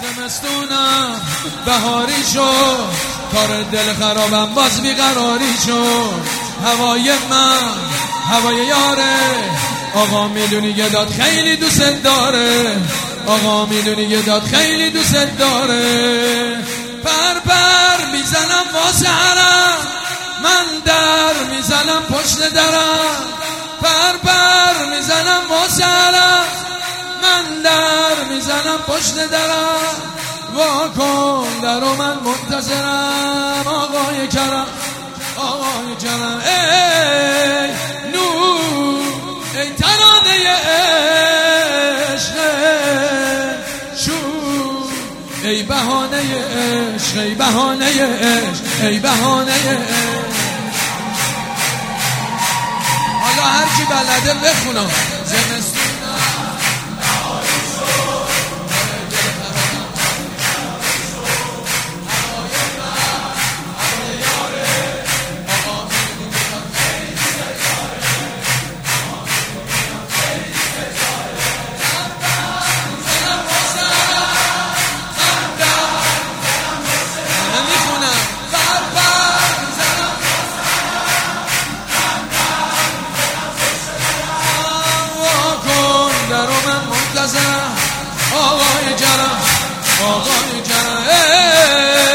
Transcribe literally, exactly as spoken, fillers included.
زمستونم بهاری شد، کار دل خرابم باز بیقراری شد. هوای من هوای یاره، آقا میدونی گداد خیلی دوست داره، آقا میدونی گداد خیلی دوست داره. پر پر میزنم واسه حرم، من در میزنم پشت درم. پر پر میزنم واسه حرم، من در میزنم پشت درم. وا کن درو من منتظرم، آقای کرم آقای کرم. ای نور ای ترانه عشق شور، ای بهانه عشق ای بهانه عشق ای بهانه عشق. حالا هر کی بلده بخونم. زمستون آقای جرم آقای جرم.